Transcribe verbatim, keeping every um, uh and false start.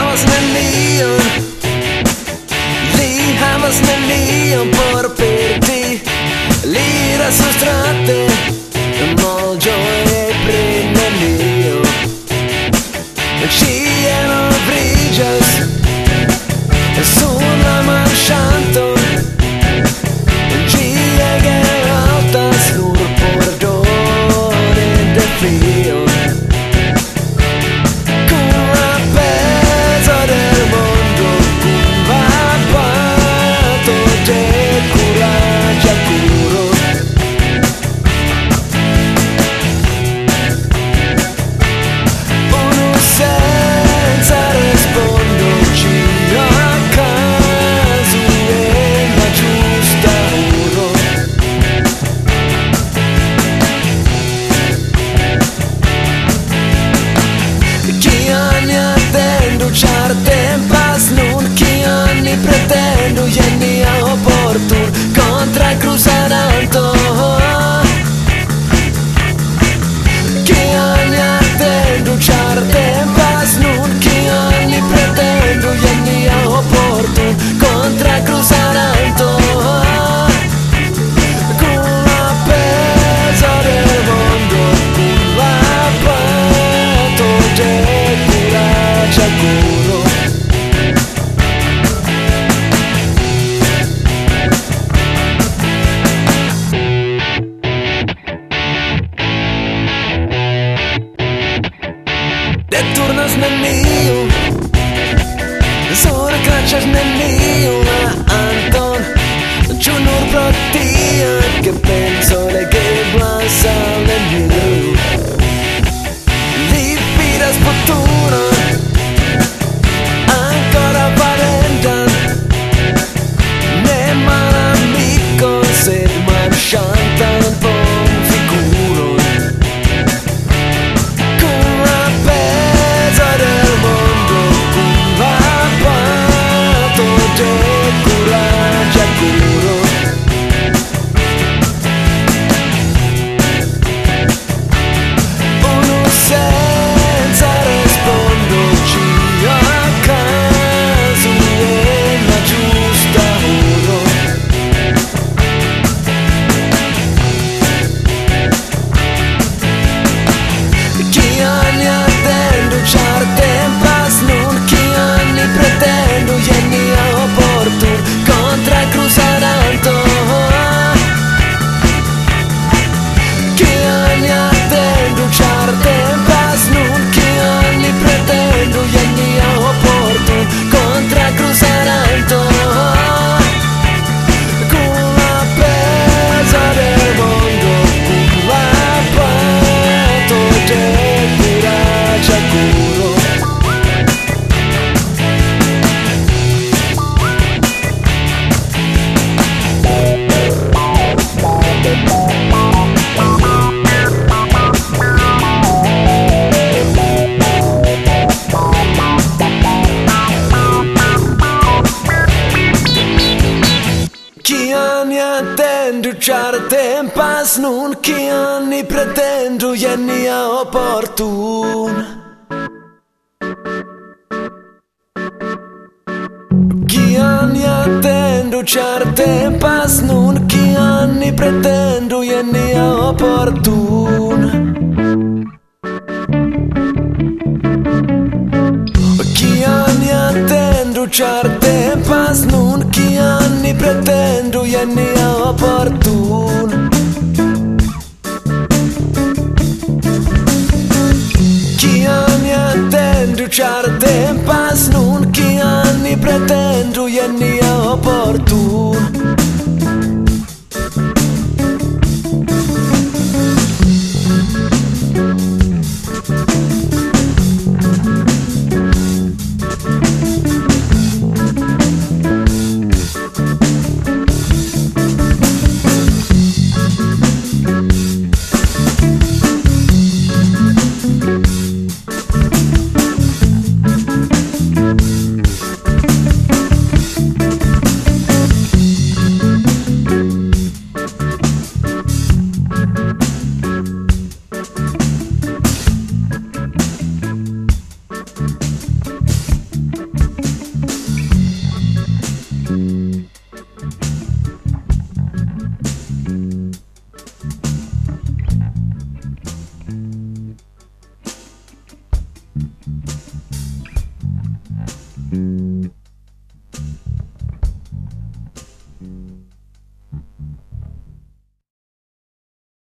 havas nenion, li havas nenion por perdi. Li iras surstrate, malĝoje pri nenio. Ĉielo briĝas sur la marŝanto, ĝi ege altas nur por doni defion. Kun la pezo del mondo, kun la bato de kuraĝa kuro. Unu senza respondo, ĉio okazu en la ĝusta uro. Kion ni atendu, ĉar tempas nun, kion ni pretendu, jen nia oportun kontrakruzananto. Kion ni atendu, ĉar tempas nun, kion ni pretendu, jen nia oportun kontrakruzananto. Kun la pezo del mondo, kun la bato de kuraĝa kuro. Deturnas neniu, surkraĉas neniu la anton, ĉu nur pro tio, ke penso legeblas al neniu. Li vidas futuron, ancora valentan, ne malamikon, sed marŝantan bonfiguron. Kun la pezo del mondo, kun la bato de kuraĝa kuro. Unu senza respondo, ĉio okazu en la ĝusta uro. Kion ni atendu, ĉar tempas nun, kion ni pretendu, jen nia oportun kontrakruzananto. Kion ni atendu, ĉar tempas nun, kion ni pretendu, jen nia oportun kontrakruzananto. Kun la pezo del mondo, kun la bato de kuraĝa kuro. Kion ni atendu, ĉar tempas nun, kion ni pretendu, jen nia oportun. Kion ni atendu, ĉar tempas nun, kion ni pretendu, jen nia oportun.